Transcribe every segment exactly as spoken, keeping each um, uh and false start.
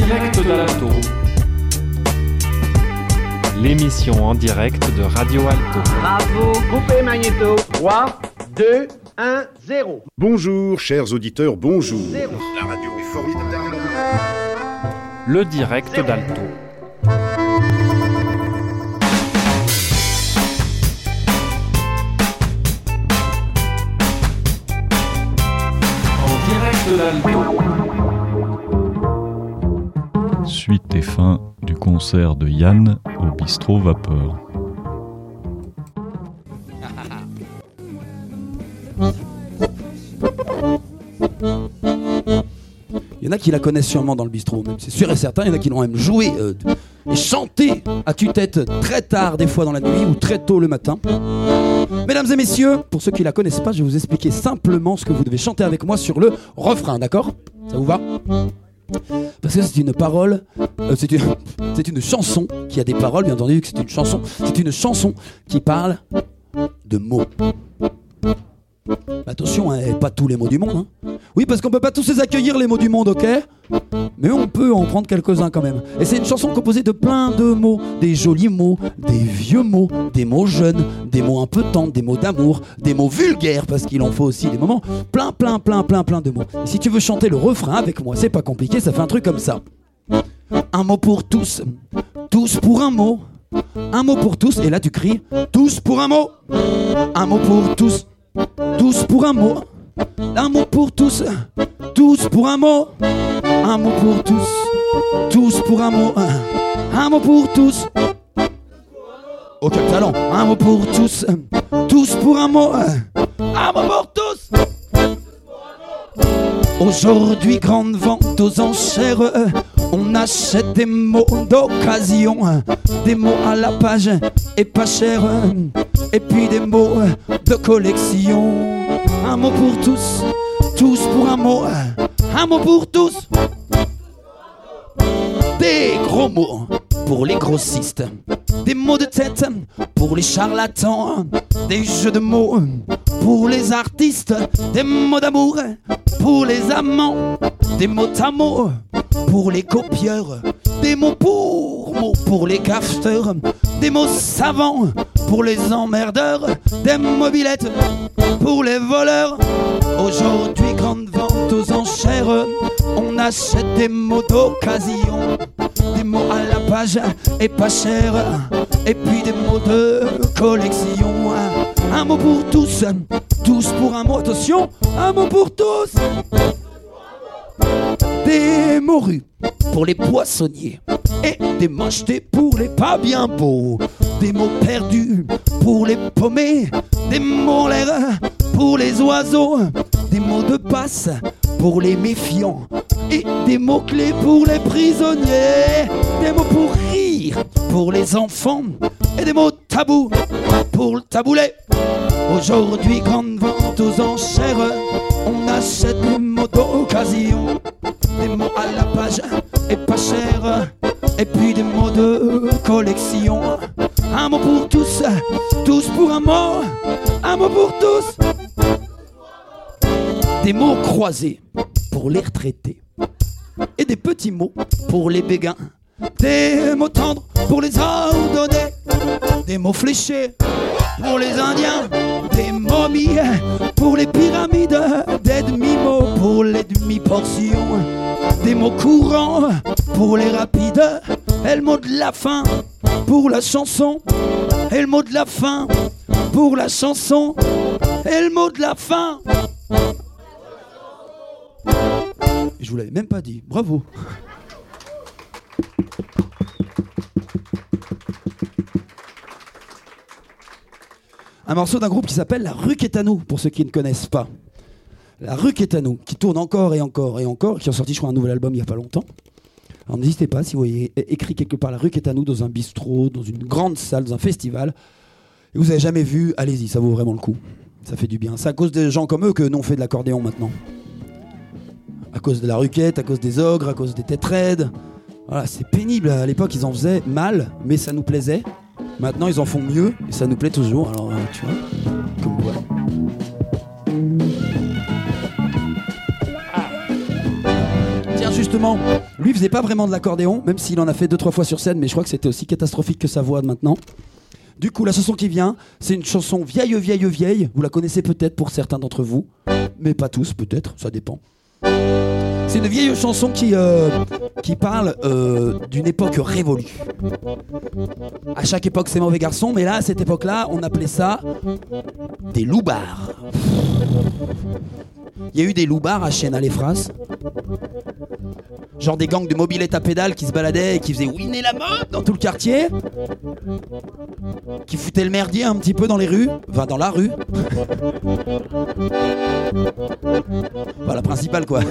direct d'Alto. L'émission en direct de Radio Alto. Bravo, coupez magnéto. trois, deux, un, zéro. Bonjour, chers auditeurs, bonjour. Zéro. La radio est formidable. Le direct Zéro. d'Alto. En direct d'Alto. Suite et fin du concert de Yann au bistrot Vapeur. Il y en a qui la connaissent sûrement dans le bistrot, même c'est sûr et certain. Il y en a qui l'ont même joué euh, et chanté à tue-tête très tard, des fois dans la nuit ou très tôt le matin. Mesdames et messieurs, pour ceux qui la connaissent pas, je vais vous expliquer simplement ce que vous devez chanter avec moi sur le refrain, d'accord ? Ça vous va ? Parce que c'est une parole, euh, c'est, une, c'est une chanson qui a des paroles, bien entendu que c'est une chanson. C'est une chanson qui parle de mots. Attention, hein, pas tous les mots du monde. Hein. Oui, parce qu'on peut pas tous les accueillir, les mots du monde, ok ? Mais on peut en prendre quelques-uns quand même. Et c'est une chanson composée de plein de mots. Des jolis mots, des vieux mots, des mots jeunes, des mots un peu tendres, des mots d'amour, des mots vulgaires, parce qu'il en faut aussi des moments. Plein, plein, plein, plein, plein de mots. Et si tu veux chanter le refrain avec moi, c'est pas compliqué, ça fait un truc comme ça. Un mot pour tous, tous pour un mot. Un mot pour tous, et là tu cries tous pour un mot. Un mot pour tous. Tous pour un mot, un mot pour tous, tous pour un mot, un mot pour tous, tous pour un mot, un mot pour tous. Oh quel talent, un mot pour tous, tous pour un mot, un mot pour tous. Aujourd'hui grande vente aux enchères, on achète des mots d'occasion, des mots à la page et pas cher, et puis des mots de collection. Un mot pour tous, tous pour un mot, un mot pour tous. Des gros mots pour les grossistes, des mots de tête pour les charlatans, des jeux de mots pour les artistes, des mots d'amour pour les amants, des mots à mots pour les copieurs, des mots pour mots pour les cafeteurs, des mots savants pour les emmerdeurs, des mobilettes pour les voleurs. Aujourd'hui grande vente aux enchères, on achète des mots d'occasion, des mots à la page et pas cher, et puis des mots de collection. Un mot pour tous, tous pour un mot, attention, un mot pour tous. Des morues pour les poissonniers et des mochetés pour les pas bien beaux, des mots perdus pour les paumés, des mots en l'air pour les oiseaux, des mots de passe pour les méfiants et des mots clés pour les prisonniers, des mots pour rire pour les enfants et des mots tabous pour le taboulet. Aujourd'hui grande vente aux enchères, on achète des mots d'occasion, des mots à la page et pas cher, et puis des mots de collection. Un mot pour tous, tous pour un mot, un mot pour tous. Des mots croisés pour les retraités et des petits mots pour les béguins, des mots tendres pour les ordonnés, des mots fléchés pour les indiens, des momies pour les pyramides, des demi-mots pour les demi-portions, des mots courants pour les rapides, et le mot de la fin pour la chanson, et le mot de la fin pour la chanson, et le mot de la fin. Je vous l'avais même pas dit, bravo. Un morceau d'un groupe qui s'appelle La Rue Quétanou, pour ceux qui ne connaissent pas. La Rue Quétanou, qui tourne encore et encore et encore, qui a sorti, je crois, un nouvel album il n'y a pas longtemps. Alors n'hésitez pas, si vous voyez écrit quelque part La Rue Quétanou dans un bistrot, dans une grande salle, dans un festival, et vous n'avez jamais vu, allez-y, ça vaut vraiment le coup. Ça fait du bien. C'est à cause des gens comme eux que nous on fait de l'accordéon maintenant. À cause de la ruquette, à cause des ogres, à cause des têtes raides. Voilà, c'est pénible. À l'époque, ils en faisaient mal, mais ça nous plaisait. Maintenant, ils en font mieux, et ça nous plaît toujours. Alors, tu vois, comme voilà. justement, lui faisait pas vraiment de l'accordéon, même s'il en a fait deux trois fois sur scène, mais je crois que c'était aussi catastrophique que sa voix de maintenant. Du coup, la chanson qui vient, c'est une chanson vieille, vieille, vieille. Vous la connaissez peut-être pour certains d'entre vous, mais pas tous, peut-être, ça dépend. C'est une vieille chanson qui, euh, qui parle euh, d'une époque révolue. À chaque époque, c'est mauvais garçon, mais là, à cette époque-là, on appelait ça des loupards. Il y a eu des loupards à Chénal-les-Phrases. Genre des gangs de mobylettes à pédales qui se baladaient et qui faisaient winner la mode dans tout le quartier. Qui foutaient le merdier un petit peu dans les rues. Enfin, dans la rue. Bah, la principale, quoi.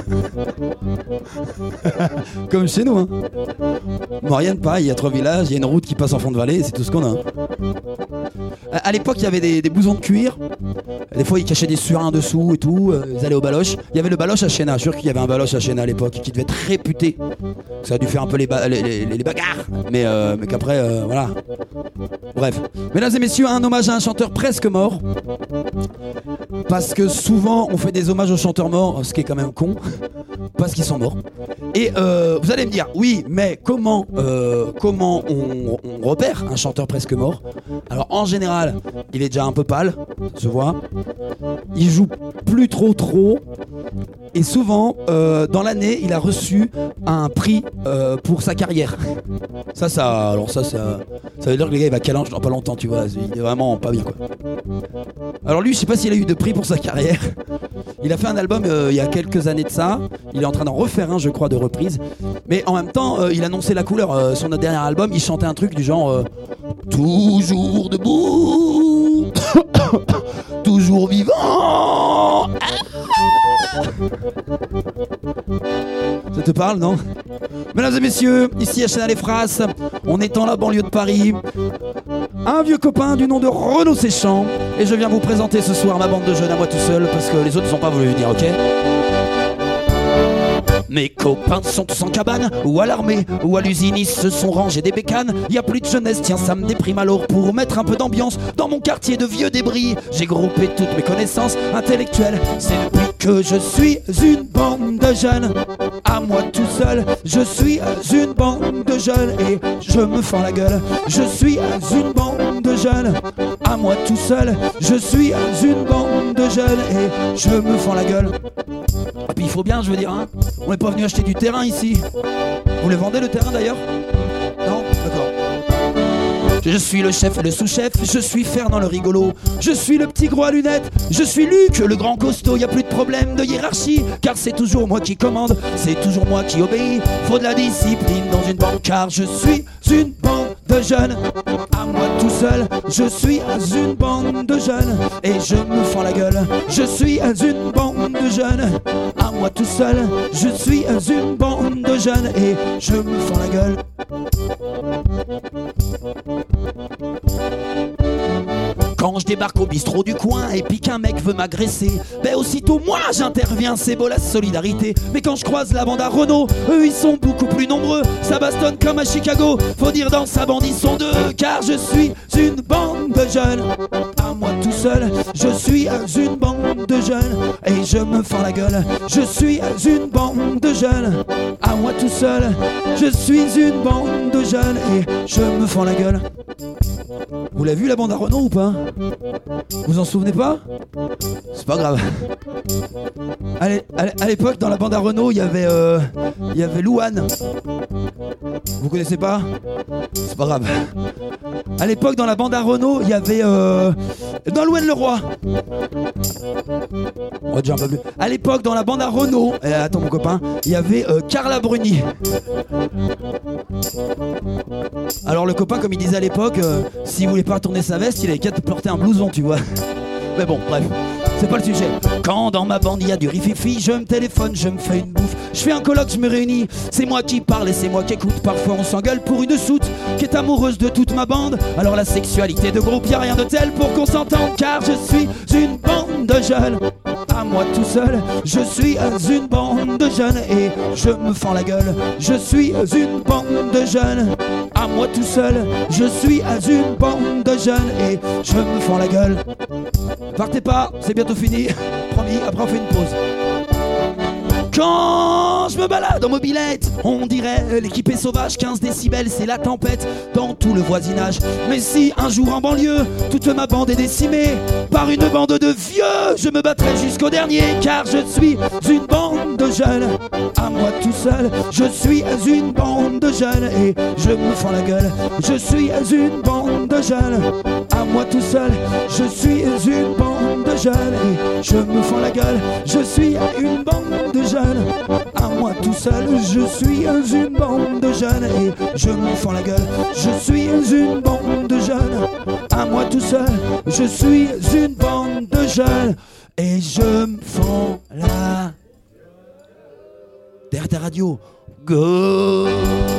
Comme chez nous, hein. Bon, rien de pareil, il y a trois villages, il y a une route qui passe en fond de vallée, c'est tout ce qu'on a. Hein. À l'époque, il y avait des, des blousons de cuir. Des fois, ils cachaient des surins dessous et tout. Ils allaient au baloche. Il y avait le baloche à Chéna. Je suis sûr qu'il y avait un baloche à Chéna à l'époque qui devait être réputé. Ça a dû faire un peu les, ba- les, les, les bagarres. Mais, euh, mais qu'après, euh, voilà. Bref. Mesdames et messieurs, un hommage à un chanteur presque mort. Parce que souvent, on fait des hommages aux chanteurs morts, ce qui est quand même con. Parce qu'ils sont morts. Et euh, vous allez me dire, oui, mais comment, euh, comment on, on repère un chanteur presque mort? Alors en général, il est déjà un peu pâle, ça se voit. Il joue plus trop trop. Et souvent, euh, dans l'année, il a reçu un prix euh, pour sa carrière. Ça, ça, alors ça, ça, ça veut dire que le gars il va calanche dans pas longtemps, tu vois. Il est vraiment pas bien, quoi. Alors lui, je sais pas s'il a eu de prix pour sa carrière. Il a fait un album euh, il y a quelques années de ça. Il est en train d'en refaire un, je crois, de reprise. Mais en même temps, euh, il annonçait la couleur. Euh, sur notre dernier album, il chantait un truc du genre euh, toujours debout, toujours vivant. Ça te parle, non? Mesdames et messieurs, ici à Chénal-les-Phrases, on est dans la banlieue de Paris. Un vieux copain du nom de Renaud Séchant. Et je viens vous présenter ce soir ma bande de jeunes à moi tout seul, parce que les autres ne sont pas voulu venir, ok? Mes copains sont tous en cabane, ou à l'armée, ou à l'usine, ils se sont rangés des bécanes. Y a plus de jeunesse, tiens ça me déprime. Alors pour mettre un peu d'ambiance dans mon quartier de vieux débris, j'ai groupé toutes mes connaissances intellectuelles. C'est depuis que je suis une bande de jeunes, à moi tout seul. Je suis une bande de jeunes et je me fends la gueule. Je suis une bande de jeunes, à moi tout seul. Je suis une bande de jeunes et je me fends la gueule. Et puis il faut bien, je veux dire, hein. On n'est pas venu acheter du terrain ici. Vous le vendez le terrain d'ailleurs? Non? D'accord. Je suis le chef et le sous-chef, je suis Fernand le rigolo. Je suis le petit gros à lunettes, je suis Luc le grand costaud. Y a plus de problème de hiérarchie, car c'est toujours moi qui commande, c'est toujours moi qui obéis. Faut de la discipline dans une banque, car je suis une bande de jeunes. À moi tout seul, je suis une bande de jeunes et je me fends la gueule. Je suis une bande de jeunes. À moi tout seul, je suis une bande de jeunes et je me fends la gueule. Quand je débarque au bistrot du coin et puis qu'un mec veut m'agresser, ben aussitôt moi j'interviens, c'est beau la solidarité. Mais quand je croise la bande à Renault, eux ils sont beaucoup plus nombreux, ça bastonne comme à Chicago. Faut dire dans sa bande ils sont deux, car je suis une bande de jeunes. À moi tout seul, je suis une bande de jeunes et je me fends la gueule. Je suis une bande de jeunes. À moi tout seul, je suis une bande de jeunes et je me fends la gueule. Vous l'avez vu la bande à Renault ou pas? Vous en souvenez pas? C'est pas grave. Allez, à l'époque dans la bande à Renault il y avait euh, il y avait Louane. Vous connaissez pas? C'est pas grave. À l'époque dans la bande à Renault il y avait euh, Nolwenn Leroy. On va déjà un peu plus. À l'époque dans la bande à Renault, eh, attends mon copain, il y avait euh, Carla Bruni. Alors le copain comme il disait à l'époque, euh, s'il voulait pas retourner sa veste, il avait qu'à te porter un blouson, tu vois. Mais bon, bref, c'est pas le sujet. Quand dans ma bande il y a du rififi, je me téléphone, je me fais une bouffe, je fais un colloque, je me réunis. C'est moi qui parle et c'est moi qui écoute. Parfois on s'engueule pour une soute qui est amoureuse de toute ma bande. Alors la sexualité de groupe, y a rien de tel pour qu'on s'entende, car je suis une bande de jeunes. À moi tout seul, je suis une bande de jeunes et je me fends la gueule. Je suis une bande de jeunes. À moi tout seul, je suis une bande de jeunes et je me fends la gueule. Partez pas, c'est bientôt fini. Promis, après on fait une pause. Quand quand je me balade en mobilette, on dirait l'équipe est sauvage, quinze décibels, c'est la tempête dans tout le voisinage. Mais si un jour en banlieue, toute ma bande est décimée par une bande de vieux, je me battrai jusqu'au dernier, car je suis une bande de jeunes, à moi tout seul. Je suis une bande de jeunes et je me fends la gueule. Je suis une bande de jeunes, à moi tout seul. Je suis une bande de jeunes et je me fends la gueule. Je suis une bande de jeunes, à moi tout seul. Je suis une bande de jeunes et je me fends la gueule. Je suis une bande de jeunes, à moi tout seul. Je suis une bande de jeunes et je me fends la... Derrière ta radio, go.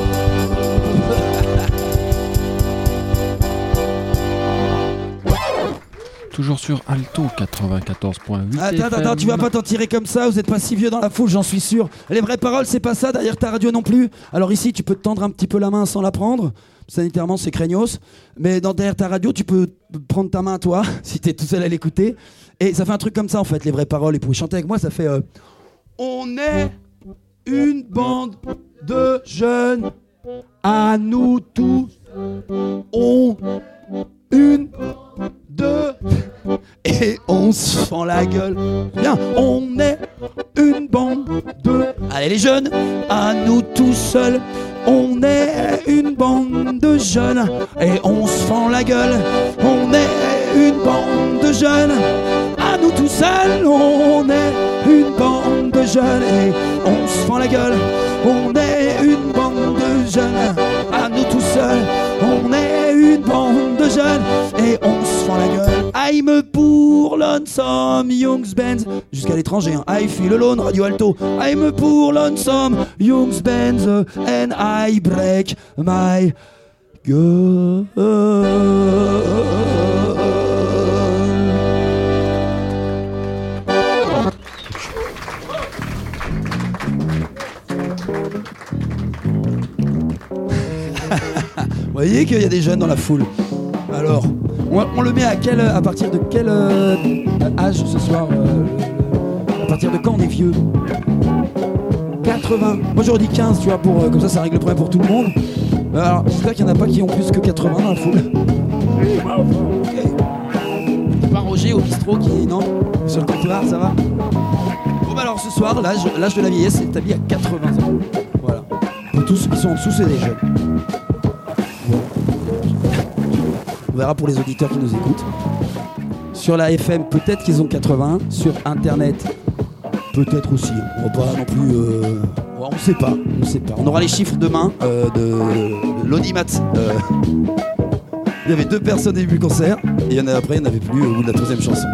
Toujours sur Alto quatre-vingt-quatorze point huit. Attends, attends, attends, tu vas pas t'en tirer comme ça, vous êtes pas si vieux dans la foule, j'en suis sûr. Les vraies paroles, c'est pas ça, derrière ta radio non plus. Alors ici, tu peux te tendre un petit peu la main sans la prendre. Sanitairement, c'est craignos. Mais dans, derrière ta radio, tu peux prendre ta main à toi, si t'es tout seul à l'écouter. Et ça fait un truc comme ça, en fait, les vraies paroles. Et pour chanter avec moi, ça fait... Euh, on est une bande de jeunes, à nous tous. On... Une... Deux... Et on se fend la gueule. Bien, on est une bande de... Allez les jeunes, à nous tout seuls. On est une bande de jeunes et on se fend la gueule. On est une bande de jeunes, à nous tout seuls. On est une bande de jeunes et on se fend la gueule. On est une bande de jeunes, à nous tout seuls. On est une bande de jeunes et on se fend la gueule. I'm pour lonesome Young's Bands. Jusqu'à l'étranger, hein. I feel alone, Radio Alto. I'm pour lonesome Young's Bands and I break my girl. Vous voyez qu'il y a des jeunes dans la foule. Alors, on, on le met à quel, à partir de quel euh, âge ce soir euh, À partir de quand on est vieux? quatre-vingts. Moi j'aurais dit quinze, tu vois, pour, euh, comme ça ça règle le problème pour tout le monde. Alors, j'espère qu'il n'y en a pas qui ont plus que quatre-vingts dans la foule. Okay. C'est pas Roger au bistrot qui... Non, sur le comptoir, ça va? Bon bah alors ce soir, l'âge, l'âge de la vieillesse est établi à quatre-vingts ans. Voilà. Pour tous ceux qui sont en dessous, c'est des jeunes. On verra pour les auditeurs qui nous écoutent. Sur la F M, peut-être qu'ils ont quatre-vingts. Sur Internet, peut-être aussi. On va pas non plus... Euh... On ne sait pas. On sait pas. On aura les chiffres demain euh, de, de l'audimat. Euh... Il y avait deux personnes au début du concert. Et il y en a après, il n'y en avait plus au bout de la troisième chanson.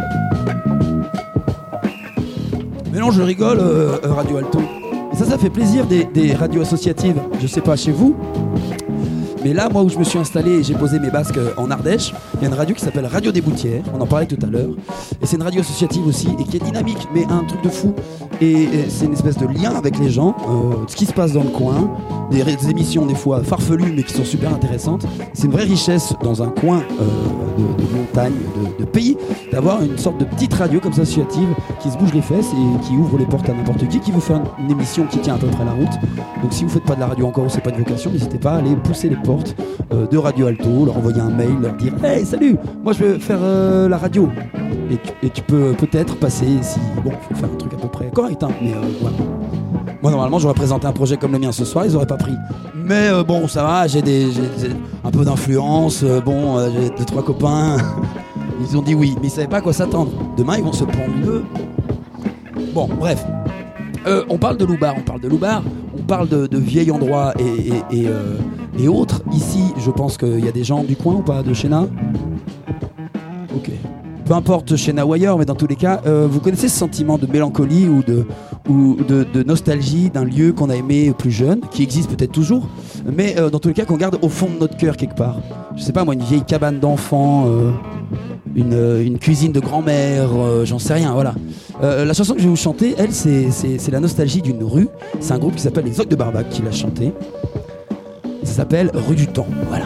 Mais non, je rigole, euh, Radio Alto. Et ça, ça fait plaisir des, des radios associatives. Je sais pas chez vous. Mais là, moi où je me suis installé et j'ai posé mes basques en Ardèche, il y a une radio qui s'appelle Radio des Boutières, on en parlait tout à l'heure. Et c'est une radio associative aussi, et qui est dynamique, mais un truc de fou. Et, et c'est une espèce de lien avec les gens, euh, ce qui se passe dans le coin, des, des émissions des fois farfelues, mais qui sont super intéressantes. C'est une vraie richesse dans un coin euh, de, de montagne, de, de pays, d'avoir une sorte de petite radio comme ça associative, qui se bouge les fesses et qui ouvre les portes à n'importe qui, qui veut faire une émission qui tient à peu près la route. Donc si vous faites pas de la radio encore, ou c'est pas de vocation, n'hésitez pas à aller pousser les portes de Radio Alto, leur envoyer un mail, leur dire « Hey, salut, moi je veux faire euh, la radio ». Et tu, et tu peux peut-être passer si... Bon, il faut faire un truc à peu près correct, hein, mais euh, voilà. Moi, normalement, j'aurais présenté un projet comme le mien ce soir, ils auraient pas pris. Mais euh, bon, ça va, j'ai, des, j'ai, j'ai un peu d'influence, euh, bon, euh, j'ai deux, trois copains. Ils ont dit oui, mais ils savaient pas à quoi s'attendre. Demain, ils vont se prendre le... Bon, bref. Euh, on parle de Loubar, on parle de Loubar, on parle de, de vieil endroit et, et, et, euh, et autres. Ici, je pense qu'il y a des gens du coin ou pas, de Chéna? Ok. Peu importe Chéna ou ailleurs, mais dans tous les cas, euh, vous connaissez ce sentiment de mélancolie ou de, ou de, de nostalgie d'un lieu qu'on a aimé plus jeune, qui existe peut-être toujours, mais euh, dans tous les cas qu'on garde au fond de notre cœur quelque part. Je sais pas moi, une vieille cabane d'enfants, euh, une, une cuisine de grand-mère, euh, j'en sais rien, voilà. Euh, la chanson que je vais vous chanter, elle, c'est, c'est, c'est la nostalgie d'une rue. C'est un groupe qui s'appelle les Ocs de Barbac qui l'a chanté. Ça s'appelle Rue du Temps, voilà.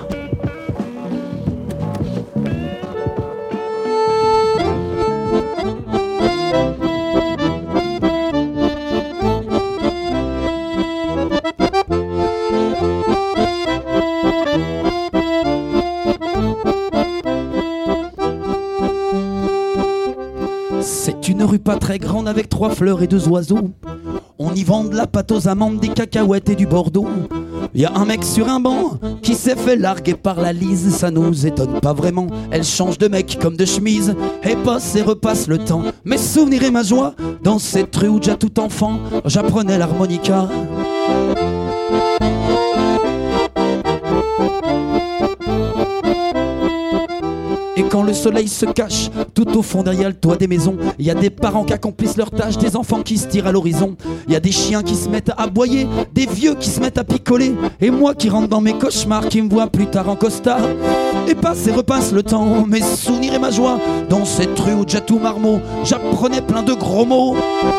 pas très grande avec trois fleurs et deux oiseaux. On y vend de la pâte aux amandes, des cacahuètes et du Bordeaux. Y a un mec sur un banc qui s'est fait larguer par la Lise. Ça nous étonne pas vraiment, elle change de mec comme de chemise. Et passe et repasse le temps, mes souvenirs et ma joie. Dans cette rue où déjà tout enfant, j'apprenais l'harmonica. Et quand le soleil se cache tout au fond derrière le toit des maisons, il y a des parents qui accomplissent leurs tâches, des enfants qui se tirent à l'horizon. Il y a des chiens qui se mettent à aboyer, des vieux qui se mettent à picoler, et moi qui rentre dans mes cauchemars, qui me vois plus tard en costard. Et passe et repasse le temps, mes souvenirs et ma joie. Dans cette rue où déjà tout marmot, j'apprenais plein de gros mots.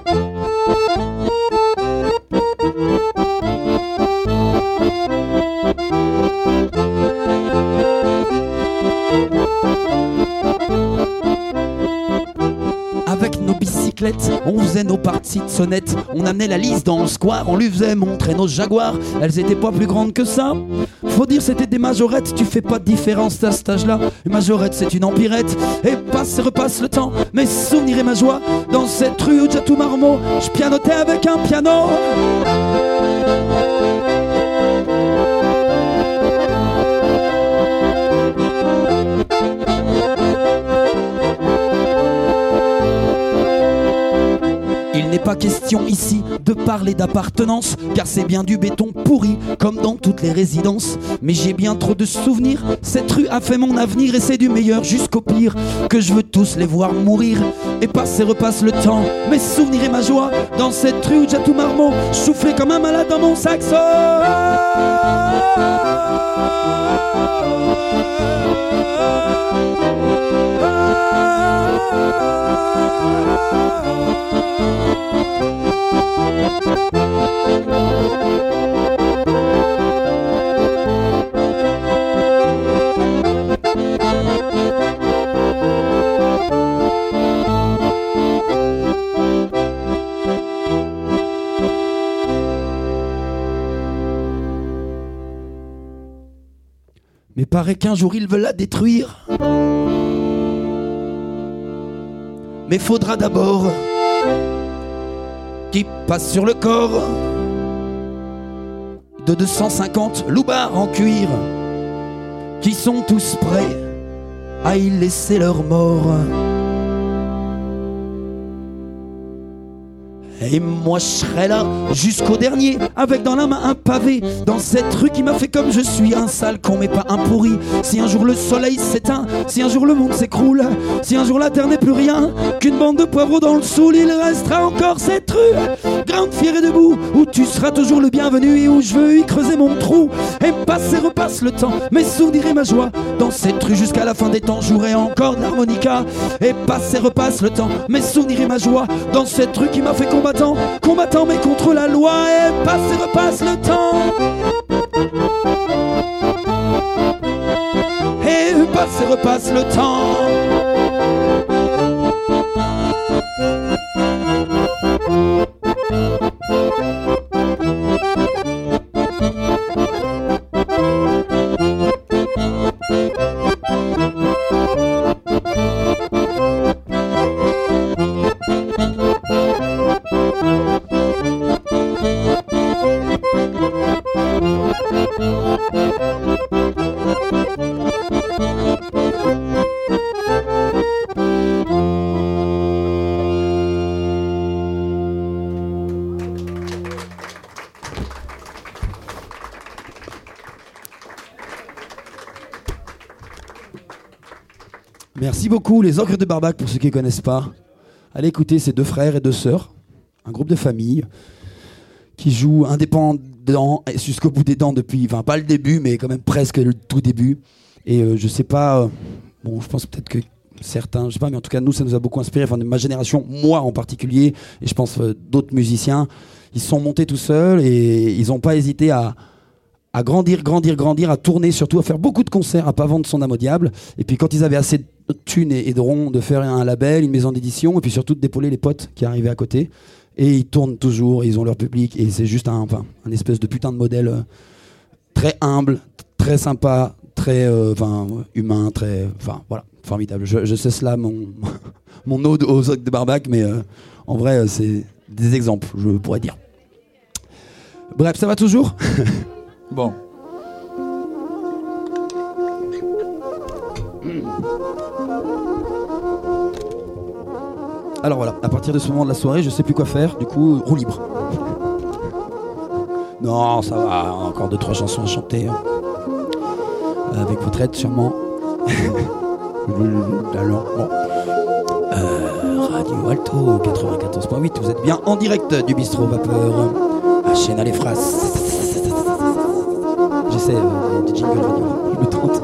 Avec nos bicyclettes, on faisait nos parties de sonnettes. On amenait la Lise dans le square, on lui faisait montrer nos jaguars. Elles étaient pas plus grandes que ça. Faut dire c'était des majorettes, tu fais pas de différence à cet âge-là. Une majorette c'est une empirette. Et passe et repasse le temps, mes souvenirs et ma joie. Dans cette rue où déjà tout marmot, je pianotais avec un piano. Il n'est pas question ici de parler d'appartenance, car c'est bien du béton pourri, comme dans toutes les résidences. Mais j'ai bien trop de souvenirs, cette rue a fait mon avenir, et c'est du meilleur jusqu'au pire, que je veux tous les voir mourir. Et passe et repasse le temps, mes souvenirs et ma joie. Dans cette rue où déjà tout marmot, soufflé comme un malade dans mon saxo. Mais paraît qu'un jour ils veulent la détruire. Mais faudra d'abord qu'ils passent sur le corps de deux cent cinquante loupards en cuir qui sont tous prêts à y laisser leur mort. Et moi je serai là jusqu'au dernier, avec dans la main un pavé, dans cette rue qui m'a fait comme je suis, un sale con mais pas un pourri. Si un jour le soleil s'éteint, si un jour le monde s'écroule, si un jour la terre n'est plus rien qu'une bande de poivrons dans le soul, il restera encore cette rue, grande, fière et debout, où tu seras toujours le bienvenu et où je veux y creuser mon trou. Et passe et repasse le temps, mes souvenirs et ma joie. Dans cette rue jusqu'à la fin des temps, jouerai encore de l'harmonica. Et passe et repasse le temps, mes souvenirs et ma joie. Dans cette rue qui m'a fait combattant, combattant mais contre la loi. Et passe et repasse le temps. Et passe et repasse le temps. Merci beaucoup, les Ogres de Barbac, pour ceux qui ne connaissent pas. Allez écouter ces deux frères et deux sœurs, un groupe de famille qui joue indépendant jusqu'au bout des dents depuis, enfin pas le début, mais quand même presque le tout début. Et euh, je sais pas, euh, bon, je pense peut-être que certains, je sais pas, mais en tout cas nous, ça nous a beaucoup inspiré, enfin de ma génération, moi en particulier, et je pense euh, d'autres musiciens, ils se sont montés tout seuls et ils n'ont pas hésité à à grandir, grandir, grandir, à tourner, surtout à faire beaucoup de concerts, à pas vendre son âme au diable. Et puis quand ils avaient assez de thunes et, et de ronds, de faire un label, une maison d'édition, et puis surtout d'épauler les potes qui arrivaient à côté. Et ils tournent toujours, et ils ont leur public, et c'est juste un, enfin, un espèce de putain de modèle euh, très humble, très sympa, très euh, enfin, humain, très, enfin voilà, formidable. Je, je sais cela, mon, mon ode aux Zoc de Barbac, mais euh, en vrai, euh, c'est des exemples, je pourrais dire. Bref, ça va toujours? Bon. Alors voilà, à partir de ce moment de la soirée, je sais plus quoi faire, du coup, roue libre. Non, ça va, encore deux, trois chansons à chanter. Hein. Avec votre aide, sûrement. Alors, bon. Euh, Radio Alto quatre-vingt-quatorze point huit, vous êtes bien en direct du bistrot Vapeur. À Chéna les Frasses. J'essaie euh, des jingles radio, je me tente.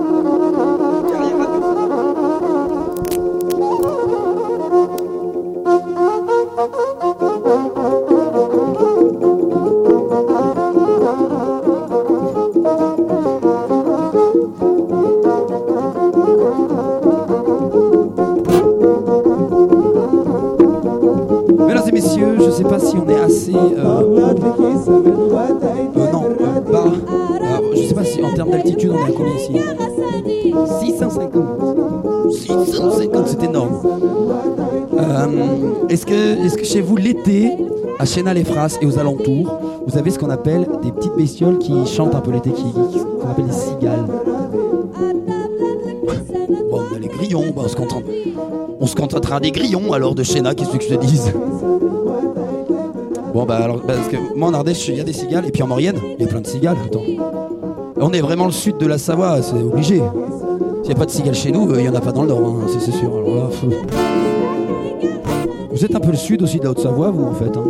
Mesdames et messieurs, je sais pas si on est assez... Euh, euh, non, euh, bah, euh, je sais pas si en termes d'altitude on est à combien ici? six cent cinquante. six cent cinquante, c'est énorme. Euh, est-ce que, est-ce que chez vous, l'été, à Chéna-les-Frasses et aux alentours, vous avez ce qu'on appelle des petites bestioles qui chantent un peu l'été, qui, qui, qu'on appelle des cigales? Bon, on a les grillons, bah, on se contente. On se contentera des grillons alors de Chéna, qu'est-ce que je te dise? Bon bah alors, parce que moi en Ardèche il y a des cigales, et puis en Maurienne il y a plein de cigales. Attends. On est vraiment le sud de la Savoie, c'est obligé. S'il n'y a pas de cigales chez nous, il n'y en a pas dans le Nord, hein, c'est, c'est sûr. Alors là, faut... Vous êtes un peu le sud aussi de la Haute-Savoie, vous en fait. Hein.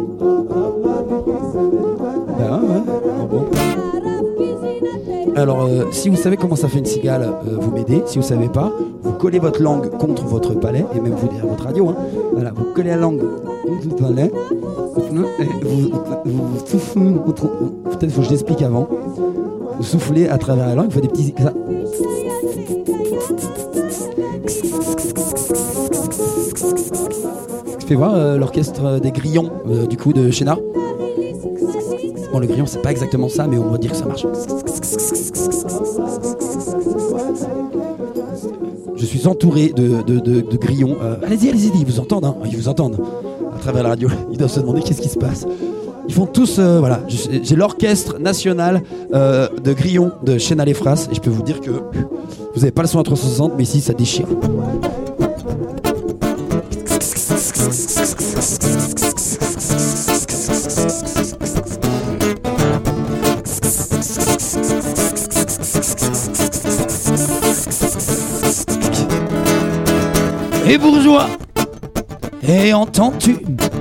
Ben ouais, ouais. Bon. Alors, euh, si vous savez comment ça fait une cigale, euh, vous m'aidez. Si vous savez pas, vous collez votre langue contre votre palais, et même vous derrière votre radio. Hein. Voilà, vous collez la langue contre votre palais. Et vous, vous, vous soufflez. Peut-être faut que je l'explique avant. Vous soufflez à travers la langue, vous faites des petits. Ça. Fais voir euh, l'orchestre des grillons euh, du coup de Chéna. Bon, le grillon c'est pas exactement ça, mais on va dire que ça marche. Je suis entouré de, de, de, de grillons. Euh, allez-y, allez-y, ils vous entendent, hein. Ils vous entendent à travers la radio. Ils doivent se demander qu'est-ce qui se passe. Ils font tous, euh, voilà. J'ai l'orchestre national euh, de grillons de Chéna-les-Frasses, et je peux vous dire que vous n'avez pas le son à trois cent soixante, mais ici ça déchire. Et bourgeois, et entends-tu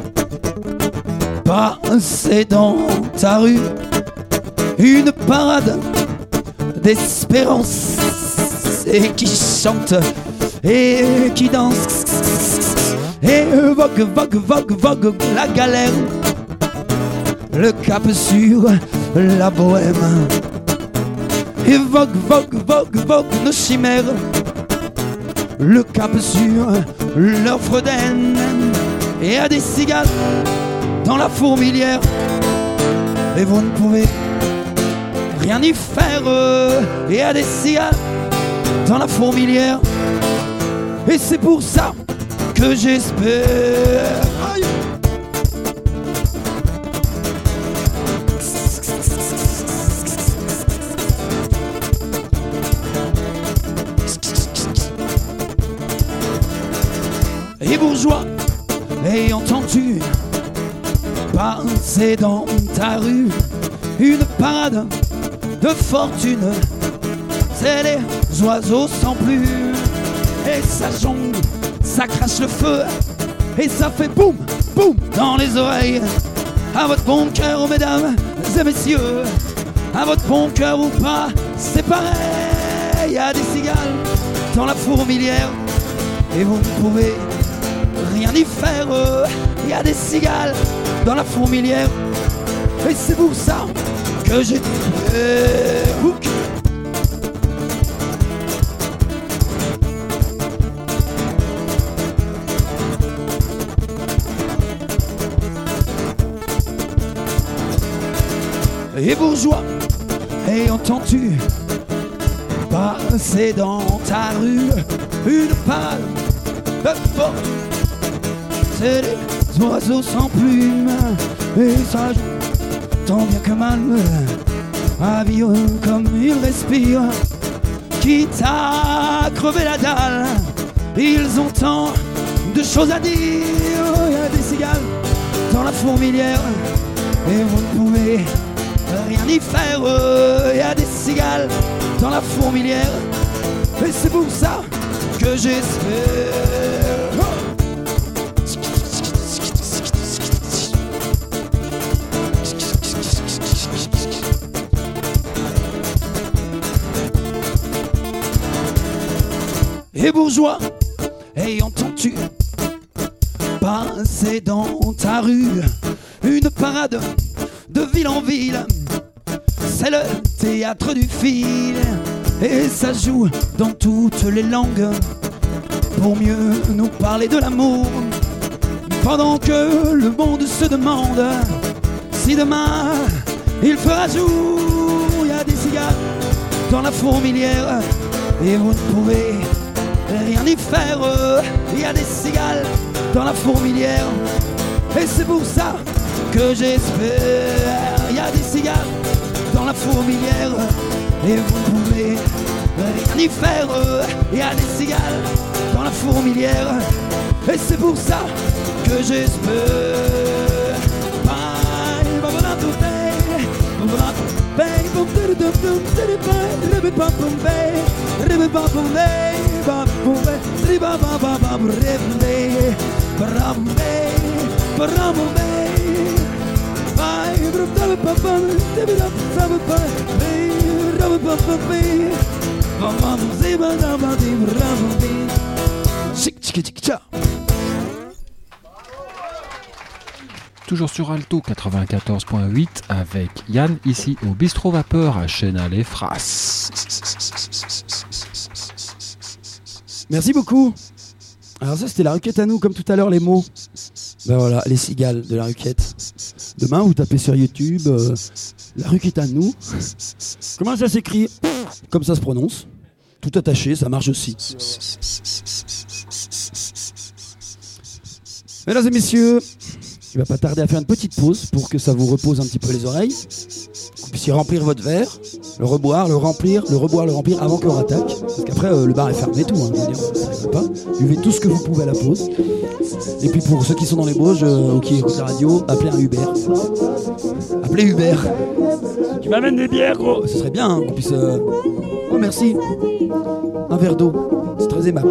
passer dans ta rue une parade d'espérance, et qui chante et qui danse et vogue, vogue, vogue, vogue la galère, le cap sur la bohème, et vogue, vogue, vogue, vogue nos chimères, le cap sur leur Fredaine. Et à des cigales dans la fourmilière, et vous ne pouvez rien y faire. Et à des cigales dans la fourmilière, et c'est pour ça que j'espère. Aïe. Et bourgeois, et entends-tu passer dans ta rue une parade de fortune, c'est les oiseaux sans plus, et ça jongle, ça crache le feu, et ça fait boum, boum dans les oreilles. À votre bon cœur, oh, mesdames et messieurs, à votre bon cœur ou pas, c'est pareil. Il y a des cigales dans la fourmilière, et vous ne pouvez rien y faire. Il y a des cigales dans la fourmilière, et c'est pour ça que j'ai peur. Et bourgeois, et entends-tu passer dans ta rue une parade Bon. C'est des oiseaux sans plumes et ça joue tant bien que mal à vivre comme ils respirent. Quitte à crever la dalle, ils ont tant de choses à dire. Il y a des cigales dans la fourmilière et vous ne pouvez rien y faire. Il y a des cigales dans la fourmilière et c'est pour ça que j'espère. Et bourgeois, et entends-tu passer dans ta rue une parade de ville en ville? C'est le théâtre du fil et ça joue dans toutes les langues pour mieux nous parler de l'amour. Pendant que le monde se demande si demain il fera jour. Il y a des cigales dans la fourmilière et vous ne pouvez rien y faire. Il y a des cigales dans la fourmilière et c'est pour ça que j'espère. Il y a des cigales dans la fourmilière et vous ne pouvez rien y faire. Il y a des cigales dans la fourmilière et c'est pour ça que j'espère. Toujours sur Alto quatre-vingt-quatorze point huit avec Yann ici au Bistrot Vapeur à Chenal-les-Frasses. Merci beaucoup. Alors ça c'était la Ruquette à nous, comme tout à l'heure les mots. Ben voilà, les cigales de la Ruquette. Demain vous tapez sur YouTube euh, la Ruquette à nous. Comment ça s'écrit? Comme ça se prononce. Tout attaché, ça marche aussi. Mesdames et messieurs, il va pas tarder à faire une petite pause pour que ça vous repose un petit peu les oreilles. Que vous puissiez remplir votre verre, le reboire, le remplir, le reboire, le remplir avant qu'on rattaque. Parce qu'après euh, le bar est fermé tout, hein, je veux dire, ça rigole pas. Buvez tout ce que vous pouvez à la pause. Et puis pour ceux qui sont dans les Bauges euh, ou qui écoutent la radio, appelez un Uber. Appelez Uber. Tu m'amènes des bières, gros. Ce serait bien hein, qu'on puisse. Euh... Oh merci. Un verre d'eau. C'est très aimable.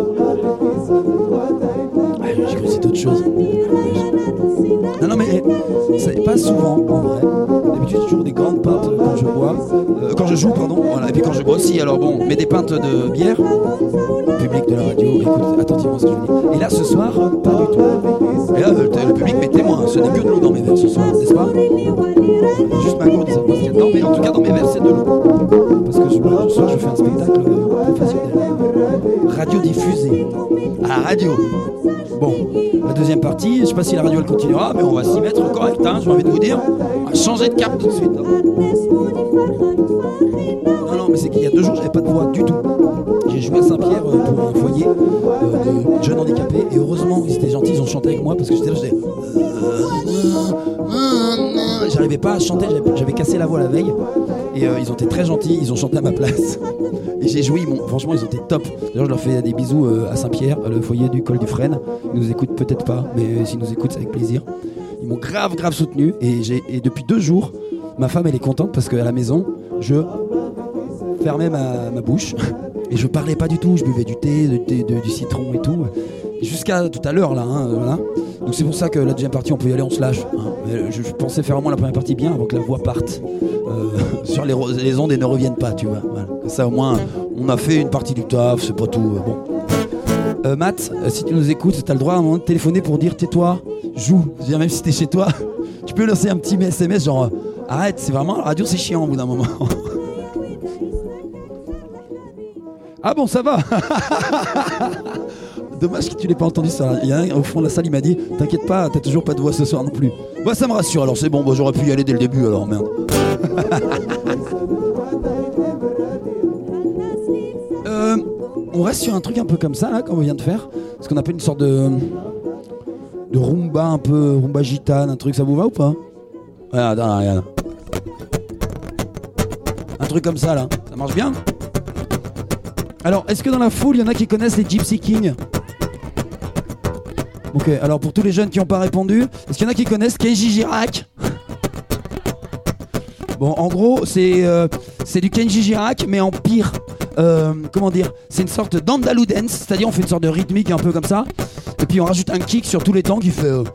Ah, j'ai cru que c'était autre chose. Non, non, mais c'est pas souvent en vrai. D'habitude, j'ai toujours des grandes pintes quand je bois. Euh, quand je joue, pardon. Voilà. Et puis quand je bois aussi, alors bon, mais des pintes de bière. Le public de la radio écoute attentivement ce que je dis. Et là, ce soir, pas du tout. Et là, le, le public met témoin. Ce n'est que de l'eau dans mes verres ce soir, n'est-ce pas? Juste ma gourde, ils savent pas ce qu'il y a dedans. Mais en tout cas, dans mes verres, c'est de l'eau. Parce que ce soir, je fais un spectacle professionnel. Radio diffusée. À la radio. Bon, la deuxième partie, je sais pas si la radio elle continuera, mais on va s'y mettre correct, hein, j'ai envie de vous dire. On va changer de cap tout de suite. Hein. Non, non, mais c'est qu'il y a deux jours, j'avais pas de voix du tout. J'ai joué à Saint-Pierre euh, pour un foyer euh, de jeunes handicapés, et heureusement, ils étaient gentils, ils ont chanté avec moi, parce que j'étais là, j'étais... J'arrivais pas à chanter, j'avais, j'avais cassé la voix la veille, et euh, ils ont été très gentils, ils ont chanté à ma place. Et j'ai joué, bon, franchement ils ont été top. D'ailleurs je leur fais des bisous euh, à Saint-Pierre, le foyer du col du Frêne. Ils nous écoutent peut-être pas, mais s'ils nous écoutent c'est avec plaisir. Ils m'ont grave grave soutenu et, j'ai, et depuis deux jours, ma femme elle est contente parce qu'à la maison, je fermais ma, ma bouche et je parlais pas du tout, je buvais du thé, de, de, de, du citron et tout. Jusqu'à tout à l'heure là, hein, voilà. Donc c'est pour ça que la deuxième partie on peut y aller, on se lâche. Hein. Mais je, je pensais faire au moins la première partie bien avant que la voix parte euh, sur les, les ondes et ne revienne pas, tu vois. Voilà. Ça au moins on a fait une partie du taf, c'est pas tout. Euh, bon. Euh, Matt, euh, si tu nous écoutes, t'as le droit à un moment de téléphoner pour dire tais-toi, joue. C'est-à-dire, même si t'es chez toi, tu peux lancer un petit S M S genre euh, arrête, c'est vraiment la radio c'est chiant au bout d'un moment. Ah bon, ça va. Dommage que tu l'aies pas entendu ça. Il y a un au fond de la salle, il m'a dit t'inquiète pas, t'as toujours pas de voix ce soir non plus. Bah ça me rassure, alors c'est bon, bah, j'aurais pu y aller dès le début alors, merde. euh, on reste sur un truc un peu comme ça là, comme on vient de faire. ce qu'on appelle une sorte de, de rumba, un peu rumba gitane, un truc, ça vous va ou pas? Regarde, regarde, regarde. Un truc comme ça là, ça marche bien? Alors, est-ce que dans la foule, il y en a qui connaissent les Gypsy Kings? Ok, alors pour tous les jeunes qui n'ont pas répondu, est-ce qu'il y en a qui connaissent Kenji Girac? Bon, en gros, c'est euh, c'est du Kenji Girac, mais en pire. Euh, comment dire? C'est une sorte d'andalou dance, c'est-à-dire on fait une sorte de rythmique un peu comme ça, et puis on rajoute un kick sur tous les temps qui fait... Euh,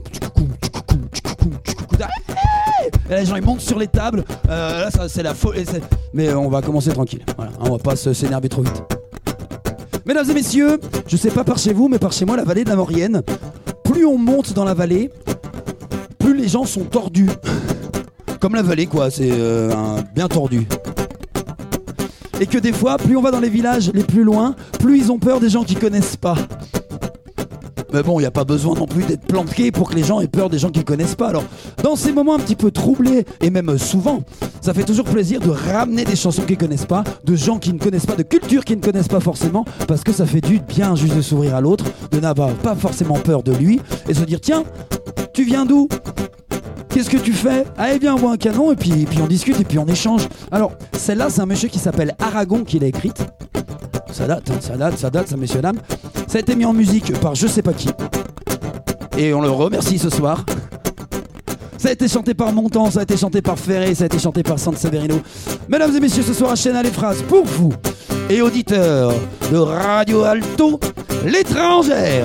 et là, les gens ils montent sur les tables, euh, là ça, c'est la folie. Mais on va commencer tranquille, voilà, on va pas se, s'énerver trop vite. Mesdames et messieurs, je sais pas par chez vous, mais par chez moi, la vallée de la Maurienne, plus on monte dans la vallée, plus les gens sont tordus. Comme la vallée quoi, c'est euh, un, bien tordu. Et que des fois, plus on va dans les villages les plus loin, plus ils ont peur des gens qui connaissent pas. Mais bon, il n'y a pas besoin non plus d'être planqué pour que les gens aient peur des gens qu'ils connaissent pas. Alors, dans ces moments un petit peu troublés, et même souvent, ça fait toujours plaisir de ramener des chansons qu'ils connaissent pas, de gens qui ne connaissent pas, de culture qu'ils ne connaissent pas forcément, parce que ça fait du bien juste de s'ouvrir à l'autre, de n'avoir pas forcément peur de lui, et se dire, tiens, tu viens d'où ? Qu'est-ce que tu fais? Allez viens, on voit un canon, et puis, et puis on discute, et puis on échange. Alors, celle-là, c'est un monsieur qui s'appelle Aragon qui l'a écrite. Ça date, hein, ça date, ça date, ça, messieurs, dames. Ça a été mis en musique par je sais pas qui. Et on le remercie ce soir. Ça a été chanté par Montand, ça a été chanté par Ferré, ça a été chanté par Sanseverino. Mesdames et messieurs, ce soir, Chaîne les phrases pour vous et auditeurs de Radio Alto, l'étrangère.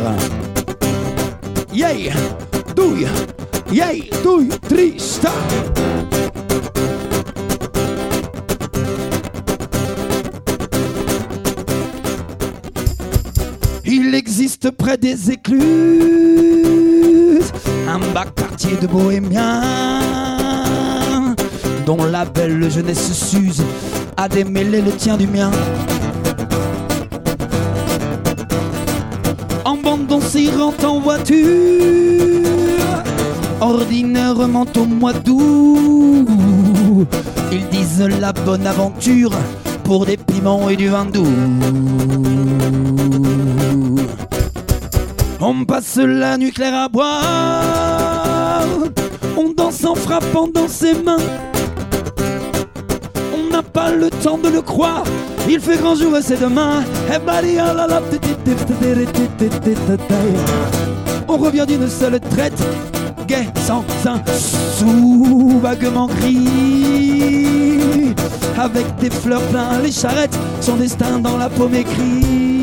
Yay, douille, yay, douille, triste. Il existe près des écluses un bas quartier de bohémiens dont la belle jeunesse s'use à démêler le tien du mien. En bande on s'y rentre en voiture, ordinairement au mois d'août. Ils disent la bonne aventure pour des piments et du vin doux. On passe la nuit claire à boire, on danse en frappant dans ses mains. On n'a pas le temps de le croire, il fait grand jour et c'est demain. On revient d'une seule traite, gai, sans un sou, vaguement gris, avec des fleurs plein les charrettes, son destin dans la paume écrit.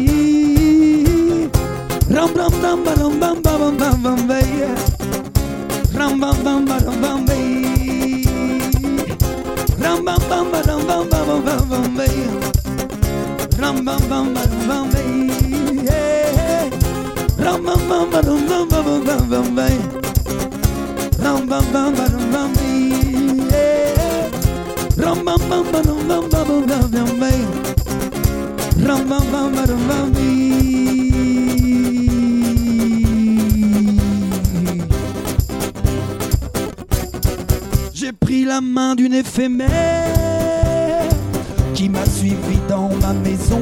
Ram bam bam bam bam bam bam bam bay. Ram bam bam bam bam bay. Ram bam bam bam bam bam bam bay. Ram bam bam bam bay. Ram bam bam bam bam bam bay. Ram bam bam bam bay. Ram bam bam bam bam bay. Ram bam bam bam bay. J'ai pris la main d'une éphémère qui m'a suivi dans ma maison.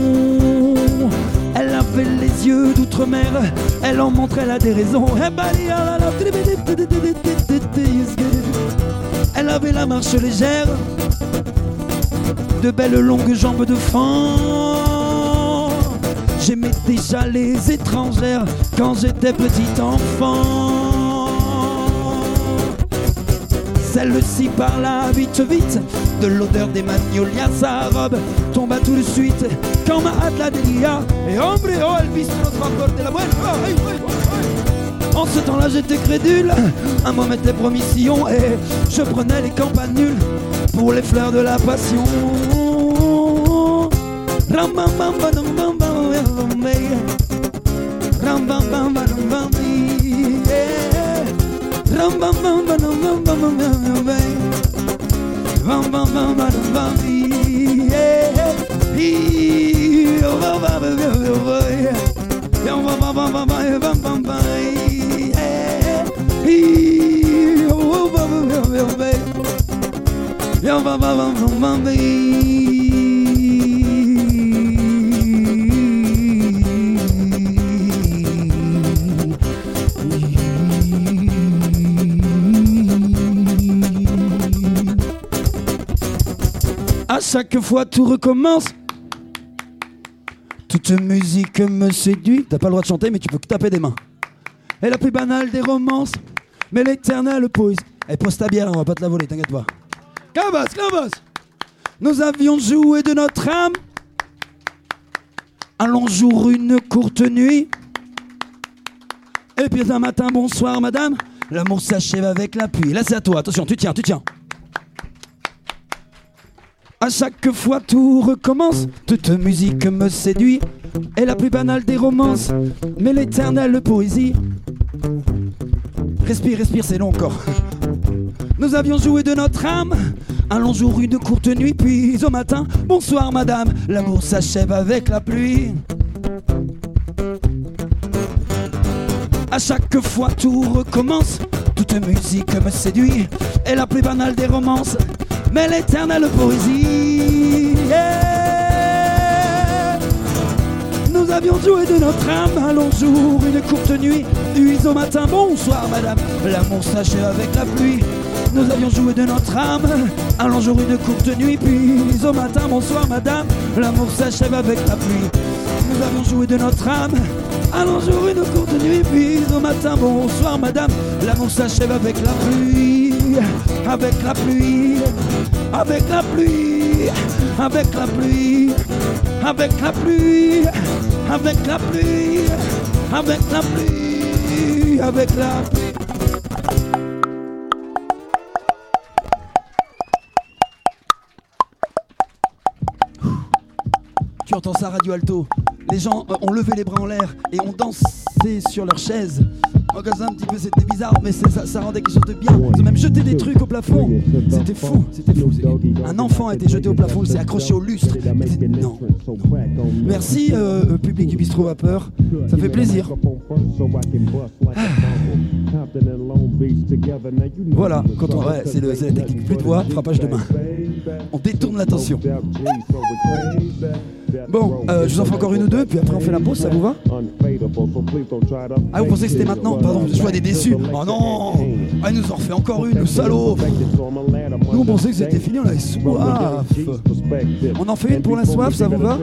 Elle avait les yeux d'outre-mer, elle en montrait la déraison. Elle avait la marche légère, de belles longues jambes de fan. J'aimais déjà les étrangères quand j'étais petit enfant. Celle-ci parla vite vite de l'odeur des magnolias. Sa robe tomba tout de suite quand ma hâte la délia. Et hombre, oh, el bistro transporte la muerte. En ce temps-là j'étais crédule, un mot m'était promission et je prenais les campanules pour les fleurs de la passion. Ram bam bam bam bam bam ram bam bam bam bam ram bam bam bam bam bam ram bam bam bam bam chaque fois tout recommence. Toute musique me séduit. T'as pas le droit de chanter, mais tu peux taper des mains. Et la plus banale des romances, mais l'éternelle poésie. Eh, pose ta bière, on va pas te la voler, t'inquiète pas. Cabasse, cabasse. Nous avions joué de notre âme un long jour, une courte nuit. Et puis un matin, bonsoir madame, l'amour s'achève avec la pluie. Là c'est à toi, attention, tu tiens, tu tiens. À chaque fois tout recommence, toute musique me séduit. Et la plus banale des romances, mais l'éternelle poésie. Respire, respire, c'est long encore. Nous avions joué de notre âme un long jour, une courte nuit. Puis au matin, bonsoir madame, l'amour s'achève avec la pluie. À chaque fois tout recommence, toute musique me séduit. Et la plus banale des romances, mais l'éternelle poésie. Yeah. Nous avions joué de notre âme un long jour, une courte nuit. Puis au matin, bonsoir madame, l'amour s'achève avec la pluie. Nous avions joué de notre âme un long jour, une courte nuit. Puis au matin, bonsoir madame, l'amour s'achève avec la pluie. Nous avions joué de notre âme un long jour, une courte nuit. Puis au matin, bonsoir madame, l'amour s'achève avec la pluie. Avec la pluie, avec la pluie, avec la pluie, avec la pluie, avec la pluie, avec la pluie, avec la pluie. Tu entends ça, Radio Alto? Les gens euh, ont levé les bras en l'air et ont dansé sur leurs chaises. Moi, comme ça, un petit peu, c'était bizarre, mais ça, ça rendait quelque chose de bien. Ils ont même jeté des trucs au plafond. C'était fou, c'était fou. Un enfant a été jeté au plafond, il s'est accroché au lustre. Non, non. Merci, euh, public du Bistrot Vapeur. Ça fait plaisir. Ah. Voilà, quand on, ouais, c'est, le, c'est la technique. Plus de voix, frappage de main. On détourne l'attention. Bon, euh, je vous en fais encore une ou deux, puis après on fait la pause, ça vous va? Ah, vous pensez que c'était maintenant? Pardon, je vois des déçus. Oh non! Ah, il nous en refait encore une, le salaud! Nous on pensait que c'était fini, on avait soif. On en fait une pour la soif, ça vous va?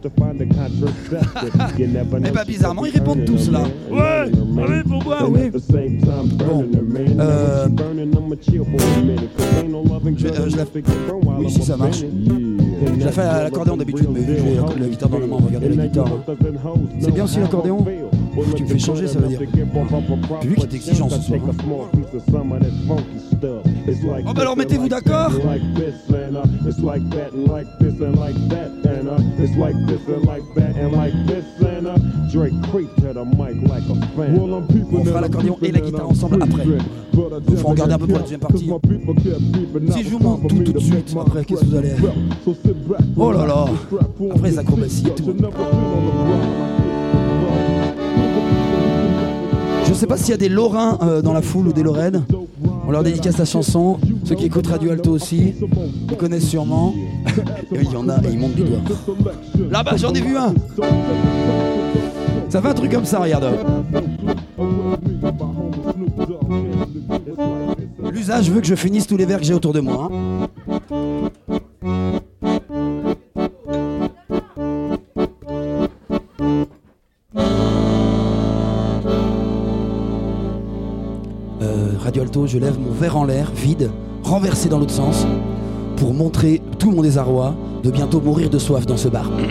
Eh bah bizarrement, ils répondent tous là. Ouais! Oui, pour moi, oui! Bon, euh... Je, euh, je la... Oui, si ça marche. Je la fais à l'accordéon d'habitude, mais vu que j'ai la guitare dans la main, on va regarder la guitare. C'est bien aussi l'accordéon? Ouf, tu me fais changer, ça veut dire. J'ai vu qu'il était exigeant ce soir. Oh bah alors mettez-vous d'accord. On fera l'accordéon et la guitare ensemble après. Il faut en garder un peu pour la deuxième partie. Si je vous montre tout tout de suite, après qu'est-ce que vous allez... Oh là là. Après les acrobaties et tout. Je sais pas s'il y a des Lorrains euh, dans la foule ou des Lorraines. On leur dédicace la chanson. Ceux qui écoutent Radio Alto aussi, ils connaissent sûrement. Il y en a et ils montent du doigt. Là-bas, j'en ai vu un. Ça fait un truc comme ça, regarde. L'usage veut que je finisse tous les verres que j'ai autour de moi. Hein. Radio Alto, je lève mon verre en l'air, vide, renversé dans l'autre sens, pour montrer tout mon désarroi de bientôt mourir de soif dans ce bar.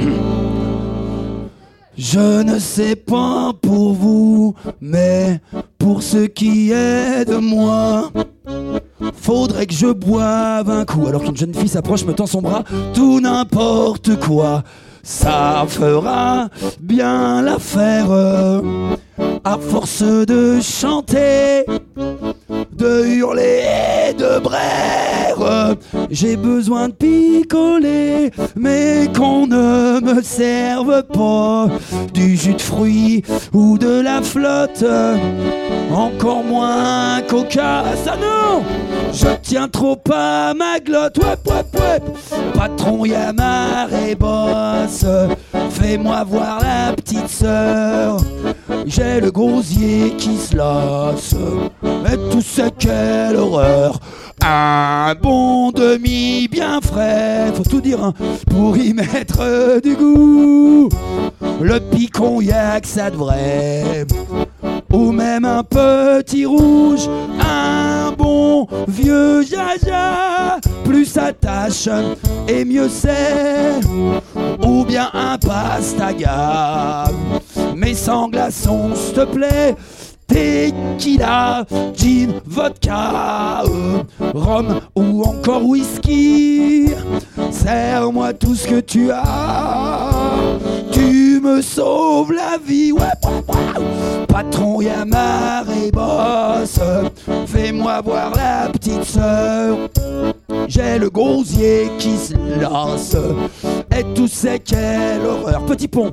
Je ne sais pas pour vous, mais pour ce qui est de moi, faudrait que je boive un coup. Alors qu'une jeune fille s'approche, me tend son bras, tout n'importe quoi, ça fera bien l'affaire. À force de chanter, de hurler et de braire, j'ai besoin de picoler, mais qu'on ne me serve pas du jus de fruits ou de la flotte, encore moins coca. Ça non, je tiens trop à ma glotte. Ouais, ouais, ouais. Patron, y'a marée bosse, fais-moi voir la petite sœur. J'ai le gosier qui se lasse, et tout c'est quelle horreur. Un bon demi bien frais, faut tout dire, hein, pour y mettre du goût. Le picon, y'a que ça de vrai. Ou même un petit rouge, un bon vieux jaja. Plus ça tâche et mieux c'est. Ou bien un pastaga, mais sans glaçons s'il te plaît. Tequila, gin, vodka, euh, rhum ou encore whisky. Serre-moi tout ce que tu as, tu me sauves la vie. Ouais, ouais, ouais. Patron, y'a marée bosse, fais-moi voir la petite sœur. J'ai le gosier qui se lasse, et tout c'est quelle horreur. Petit pont.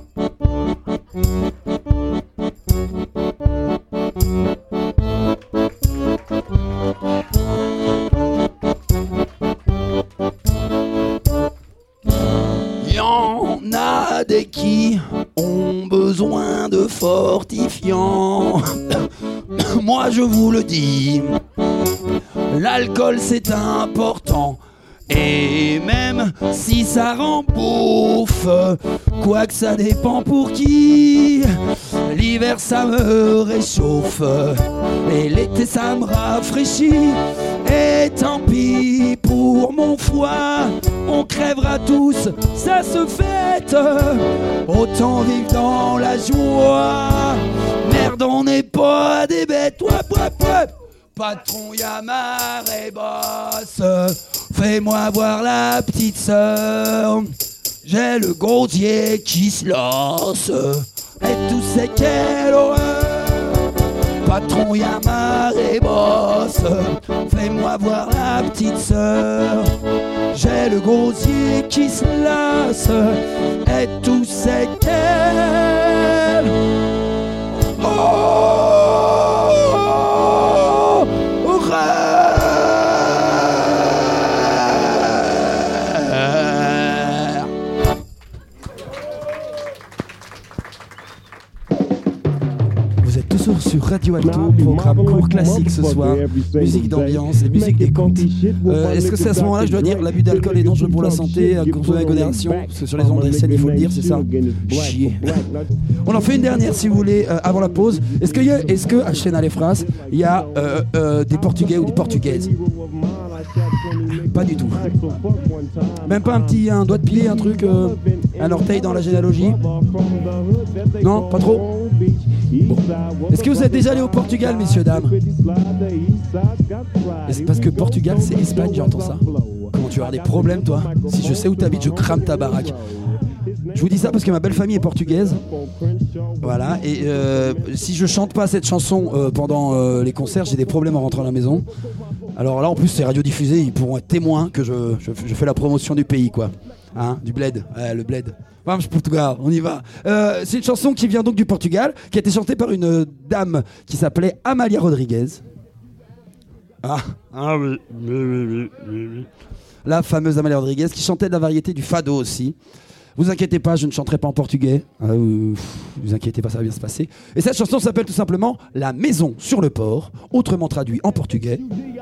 Y'en a des qui ont besoin de fortifiants. Moi je vous le dis, l'alcool c'est important. Et même si ça rend bouffe, quoique ça dépend pour qui. L'hiver ça me réchauffe et l'été ça me rafraîchit. Et tant pis pour mon foie, on crèvera tous, ça se fête. Autant vivre dans la joie, merde on n'est pas des bêtes. Ouais, ouais, ouais. Patron y'a marée basse, fais-moi voir la petite sœur. J'ai le gosier qui se lasse, et tout c'est quelle horreur. Patron y'a marée basse, fais-moi voir la petite sœur. J'ai le gosier qui se lasse, et tout c'est quelle horreur. Vous êtes toujours sur Radio Alto, programme court classique ce soir, musique d'ambiance et musique d'écoute. Euh, Est-ce que c'est à ce moment-là que je dois dire l'abus d'alcool est dangereux pour la santé, à consommer avec modération? Parce que sur les ondes de il faut le dire, c'est ça? Chier. On en fait une dernière si vous voulez, euh, avant la pause. Est-ce que, est-ce que à Chena les Phrases, il y a euh, euh, des Portugais ou des Portugaises? Pas du tout. Même pas un petit un doigt de pied, un truc, euh, un orteil dans la généalogie? Non, pas trop? Bon. Est-ce que vous êtes déjà allé au Portugal, messieurs, dames? Et c'est parce que Portugal, c'est Espagne, j'entends ça. Comment tu vas avoir des problèmes, toi? Si je sais où t'habites, je crame ta baraque. Je vous dis ça parce que ma belle famille est portugaise. Voilà, et euh, si je chante pas cette chanson euh, pendant euh, les concerts, j'ai des problèmes en rentrant à la maison. Alors là, en plus, c'est radiodiffusé, ils pourront être témoins que je, je, je fais la promotion du pays, quoi. Hein, du bled, ouais, le bled. Vamos Portugal, on y va. Euh, c'est une chanson qui vient donc du Portugal, qui a été chantée par une euh, dame qui s'appelait Amália Rodrigues. Ah, ah oui, oui, oui, oui, oui, oui. La fameuse Amália Rodrigues, qui chantait de la variété du fado aussi. Vous inquiétez pas, je ne chanterai pas en portugais. Euh, vous inquiétez pas, ça va bien se passer. Et cette chanson s'appelle tout simplement La Maison sur le Port, autrement traduit en portugais.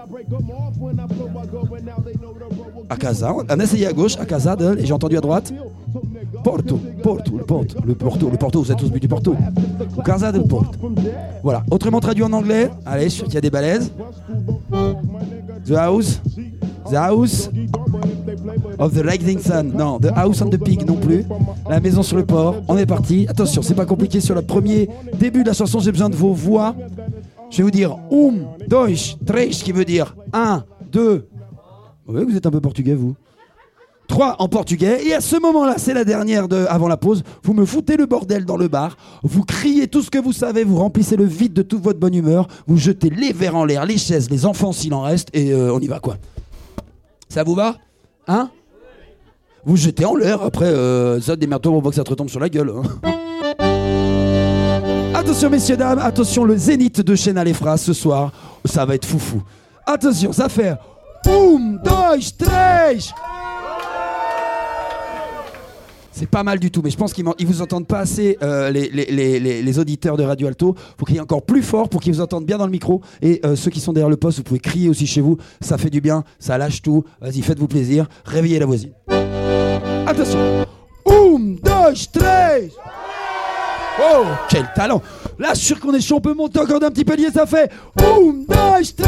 A casa, on a essayé à gauche, a casa de, et j'ai entendu à droite. Porto, Porto, le Porto, le Porto, le Porto, vous êtes tous du Porto. Casa del Porto. Voilà, autrement traduit en anglais. Allez, je suis sûr qu'il y a des balaises. The house, the house of the rising sun. Non, the house on the pig non plus. La maison sur le port. On est parti. Attention, c'est pas compliqué sur le premier début de la chanson. J'ai besoin de vos voix. Je vais vous dire um, dois, três, qui veut dire un, deux. Oui, vous êtes un peu portugais, vous. Trois en portugais. Et à ce moment-là, c'est la dernière de avant la pause. Vous me foutez le bordel dans le bar. Vous criez tout ce que vous savez. Vous remplissez le vide de toute votre bonne humeur. Vous jetez les verres en l'air, les chaises, les enfants s'il en reste. Et euh, on y va, quoi. Ça vous va? Hein? Vous jetez en l'air. Après, euh, ça, démerde-toi pour pas que ça te retombe sur la gueule. Hein. Attention, messieurs, dames. Attention, le zénith de Chena les Phrases ce soir. Ça va être foufou. Attention, ça fait... Um, dois, três. C'est pas mal du tout, mais je pense qu'ils ne vous entendent pas assez, euh, les, les, les, les, les auditeurs de Radio Alto. Faut crier encore plus fort pour qu'ils vous entendent bien dans le micro. Et euh, ceux qui sont derrière le poste, vous pouvez crier aussi chez vous. Ça fait du bien, ça lâche tout. Vas-y, faites-vous plaisir. Réveillez la voisine. Attention. Un, deux, trois. Oh, quel talent. Là, je suis sûr qu'on est chaud. On peut monter encore d'un petit palier. Ça fait un, deux, trois.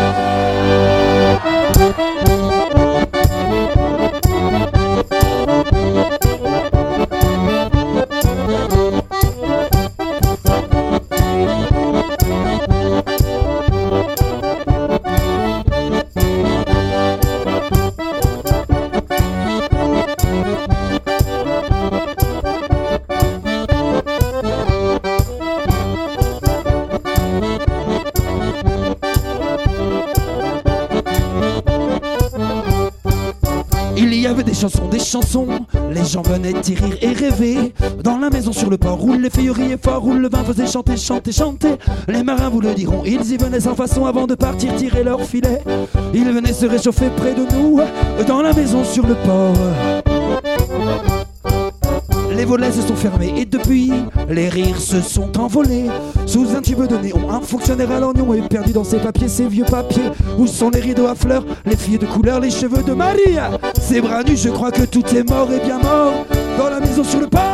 Il y avait des chansons, des chansons, les gens venaient y rire et rêver. Dans la maison sur le port, roule les filles riaient fort, roule le vin faisait chanter, chanter, chanter. Les marins vous le diront, ils y venaient sans façon avant de partir tirer leur filet. Ils venaient se réchauffer près de nous, dans la maison sur le port. Les volets se sont fermés et depuis, les rires se sont envolés. Sous un tube de néon, un fonctionnaire à l'oignon est perdu dans ses papiers, ses vieux papiers. Où sont les rideaux à fleurs, les filles de couleur, les cheveux de Maria? Ses bras nus, je crois que tout est mort et bien mort. Dans la maison sur le port.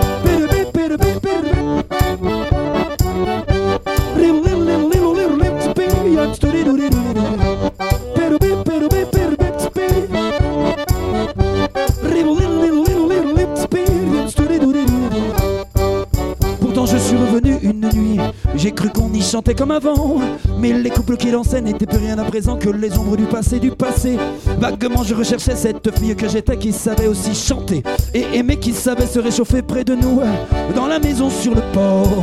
Pourtant je suis revenu une nuit, j'ai cru qu'on y chantait comme avant. Mais les couples qui dansaient n'étaient plus rien à présent que les ombres du passé, du passé. Vaguement je recherchais cette fille que j'étais, qui savait aussi chanter et aimer, qui savait se réchauffer près de nous, dans la maison sur le port.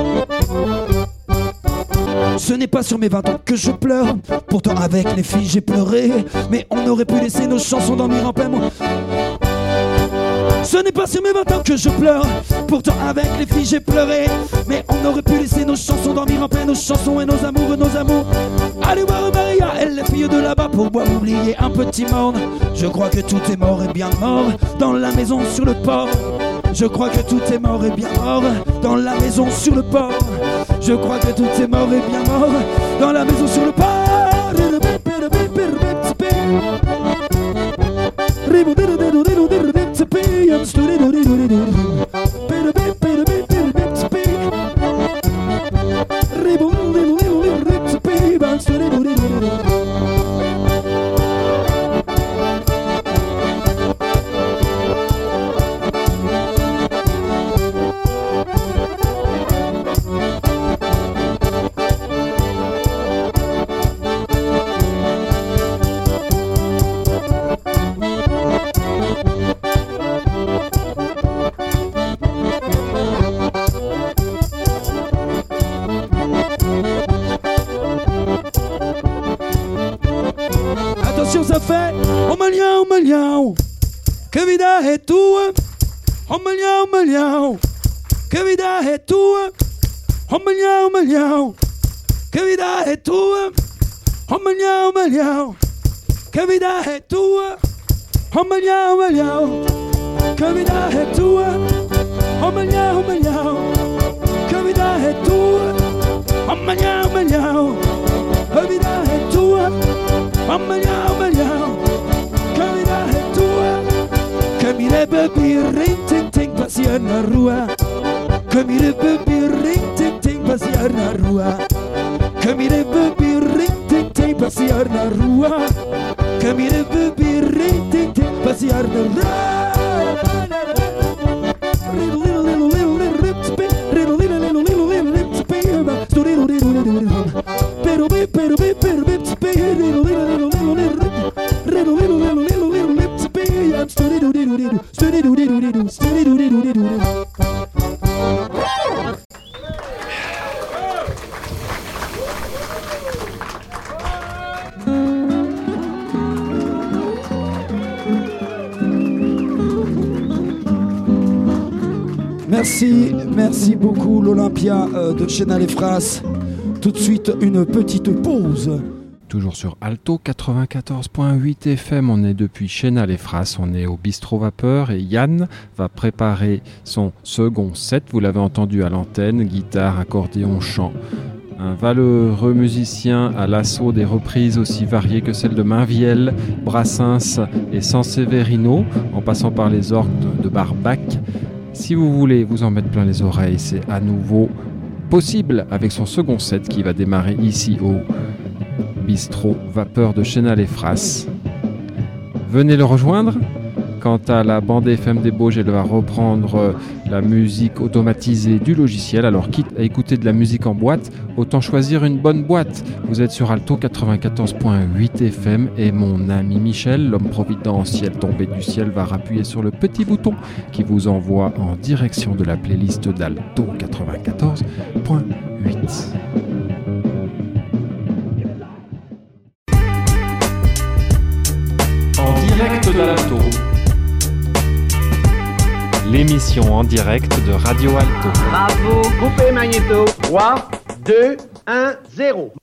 Ce n'est pas sur mes vingt ans que je pleure, pourtant avec les filles j'ai pleuré. Mais on aurait pu laisser nos chansons dormir en plein mois. Ce n'est pas sur mes vingt ans que je pleure, pourtant avec les filles j'ai pleuré. Mais on aurait pu laisser nos chansons dormir en paix, nos chansons et nos amours, nos amours. Allez voir Maria, elle les filles de là-bas, pour boire, oublier un petit morne. Je crois que tout est mort et bien mort, dans la maison sur le port. Je crois que tout est mort et bien mort, dans la maison sur le port. Je crois que tout est mort et bien mort, dans la maison sur le port. Ça fait oh Malian, oh Malian, que vida é tua? Oh Malian, oh Malian, que vida é tua? Oh Malian, oh Malian, que vida é tua? Oh Malian, oh Malian, que vida é tua? Oh Malian, oh Malian, que vida é tua? Oh Malian, oh Malian, que vida é tua? Oh Malian, oh Malian, que vida é tua? Oh Malian, oh Malian, que vida é tua? Que mire bebi ring ting ting passear na rua. Que mire bebi ring ting ting passear na rua. Que mire bebi ring ting ting passear na rua. Que mire bebi ring ting ting passear na rua. Merci, merci beaucoup l'Olympia euh, de Chénal et Frasse. Tout de suite, une petite pause. toujours sur Alto quatre-vingt-quatorze point huit F M. On est depuis Chénal-les-Frasses, on est au Bistrot Vapeur et Yann va préparer son second set. Vous l'avez entendu à l'antenne, guitare, accordéon, chant. Un valeureux musicien à l'assaut des reprises aussi variées que celles de Mainvielle, Brassens et Sanseverino, en passant par les orgues de Barbac. Si vous voulez vous en mettre plein les oreilles, c'est à nouveau possible avec son second set qui va démarrer ici au Bistrot Vapeur de Chénal-les-Frasses. Venez le rejoindre. Quant à la bande F M des Bauges, elle va reprendre la musique automatisée du logiciel. Alors, quitte à écouter de la musique en boîte, autant choisir une bonne boîte. Vous êtes sur Alto quatre-vingt-quatorze point huit F M et mon ami Michel, l'homme providentiel tombé du ciel, va rappuyer sur le petit bouton qui vous envoie en direction de la playlist d'Alto quatre-vingt-quatorze point huit. En direct d'Alto. L'émission en direct de Radio Alto. Bravo, coupé magnéto. trois, deux, un, zéro.